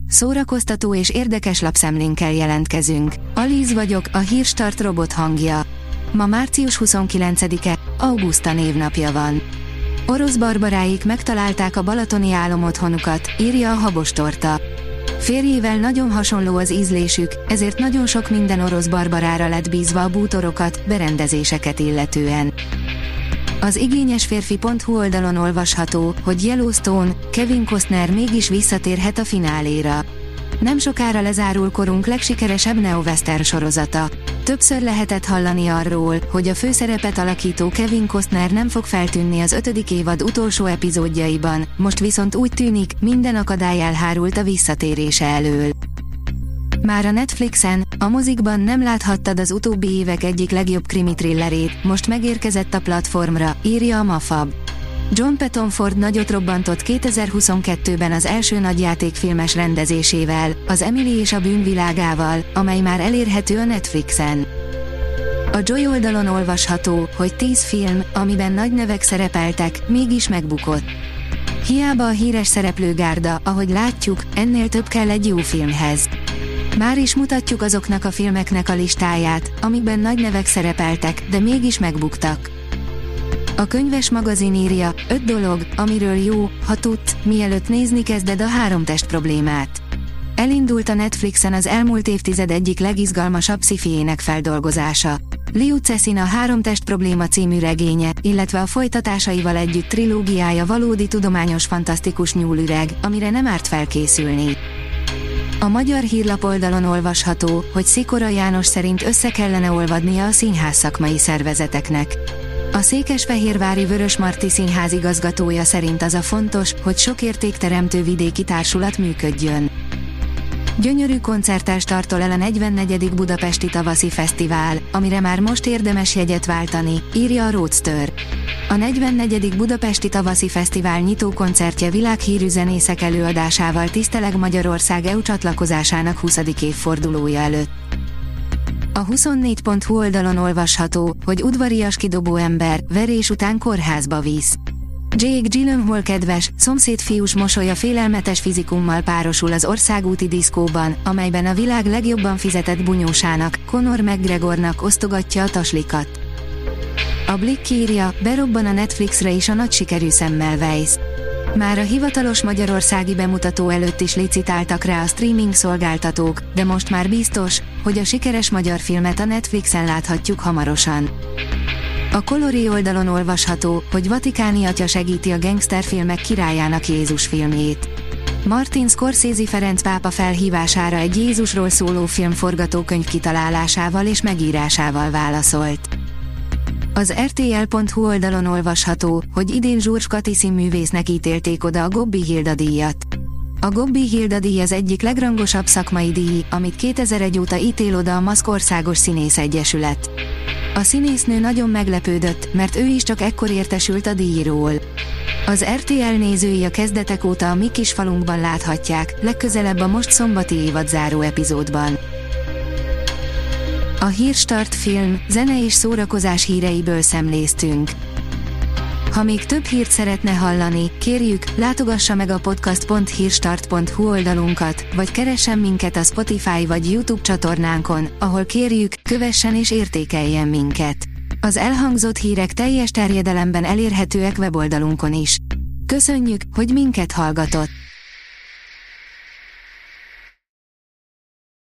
Szórakoztató és érdekes lapszemlénkkel jelentkezünk. Alíz vagyok, a Hírstart robot hangja. Ma március 29-e, Auguszta névnapja van. Orosz barbaráik megtalálták a balatoni álomotthonukat, írja a Habostorta. Férjével nagyon hasonló az ízlésük, ezért nagyon sok minden orosz barbarára lett bízva a bútorokat, berendezéseket illetően. Az igényesférfi.hu oldalon olvasható, hogy Yellowstone, Kevin Costner mégis visszatérhet a fináléra. Nem sokára lezárul korunk legsikeresebb neo-western sorozata. Többször lehetett hallani arról, hogy a főszerepet alakító Kevin Costner nem fog feltűnni az 5. évad utolsó epizódjaiban, most viszont úgy tűnik, minden akadály elhárult a visszatérése elől. Már a Netflixen, a mozikban nem láthattad az utóbbi évek egyik legjobb krimi thrillerét, most megérkezett a platformra, írja a Mafab. John Pettonford nagyot robbantott 2022-ben az első nagyjátékfilmes rendezésével, az Emily és a bűnvilágával, amely már elérhető a Netflixen. A Joy oldalon olvasható, hogy 10 film, amiben nagy nevek szerepeltek, mégis megbukott. Hiába a híres szereplőgárda, ahogy látjuk, ennél több kell egy jó filmhez. Már is mutatjuk azoknak a filmeknek a listáját, amikben nagy nevek szerepeltek, de mégis megbuktak. A könyves magazin írja, 5 dolog, amiről jó, ha tudsz, mielőtt nézni kezded a 3 test problémát. Elindult a Netflixen az elmúlt évtized egyik legizgalmasabb sci-fiének feldolgozása. Liu Cixin a 3 test probléma című regénye, illetve a folytatásaival együtt trilógiája valódi tudományos fantasztikus nyúlüreg, amire nem árt felkészülni. A Magyar Hírlap oldalon olvasható, hogy Szikora János szerint össze kellene olvadnia a színház szakmai szervezeteknek. A Székesfehérvári Vörösmarty Színház igazgatója szerint az a fontos, hogy sok értékteremtő vidéki társulat működjön. Gyönyörű koncerttel startol el a 44. Budapesti Tavaszi Fesztivál, amire már most érdemes jegyet váltani, írja a Roadster. A 44. Budapesti Tavaszi Fesztivál nyitókoncertje világhírű zenészek előadásával tiszteleg Magyarország EU csatlakozásának 20. évfordulója előtt. A 24.hu oldalon olvasható, hogy udvarias kidobó ember, verés után kórházba visz. Jake Gyllenhaal kedves, szomszédfiús mosolya félelmetes fizikummal párosul az országúti diszkóban, amelyben a világ legjobban fizetett bunyósának, Conor McGregornak osztogatja a taslikat. A Blick írja, berobban a Netflixre is a nagy sikerű Semmelweis. Már a hivatalos magyarországi bemutató előtt is licitáltak rá a streaming szolgáltatók, de most már biztos, hogy a sikeres magyar filmet a Netflixen láthatjuk hamarosan. A Colori oldalon olvasható, hogy vatikáni atya segíti a gangsterfilmek királyának Jézus filmjét. Martin Scorsese Ferenc pápa felhívására egy Jézusról szóló film forgatókönyv kitalálásával és megírásával válaszolt. Az RTL.hu oldalon olvasható, hogy idén Zsurs Kati színművésznek ítélték oda a Gobbi Hilda díjat. A Gobbi Hilda díj az egyik legrangosabb szakmai díj, amit 2001 óta ítél oda a Maszk Országos Színész Egyesület. A színésznő nagyon meglepődött, mert ő is csak ekkor értesült a díjról. Az RTL nézői a kezdetek óta a mi kis falunkban láthatják, legközelebb a most szombati évadzáró epizódban. A Hírstart film, zene és szórakozás híreiből szemléztünk. Ha még több hírt szeretne hallani, kérjük, látogassa meg a podcast.hírstart.hu oldalunkat, vagy keressen minket a Spotify vagy YouTube csatornánkon, ahol kérjük, kövessen és értékeljen minket. Az elhangzott hírek teljes terjedelemben elérhetőek weboldalunkon is. Köszönjük, hogy minket hallgatott!